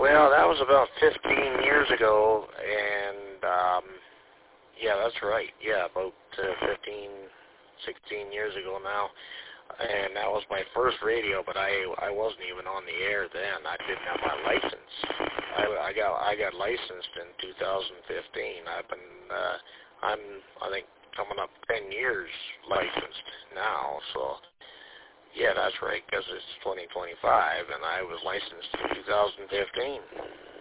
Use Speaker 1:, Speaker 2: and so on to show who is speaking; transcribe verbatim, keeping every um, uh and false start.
Speaker 1: Well, that was about fifteen years ago, and um, yeah, that's right. Yeah, about uh, fifteen, sixteen years ago now. And that was my first radio, but I I wasn't even on the air then. I didn't have my license. I, I got I got licensed in two thousand fifteen. I've been uh, I'm I think coming up ten years licensed now. So yeah, that's right, because it's twenty twenty-five, and I was licensed in two thousand fifteen.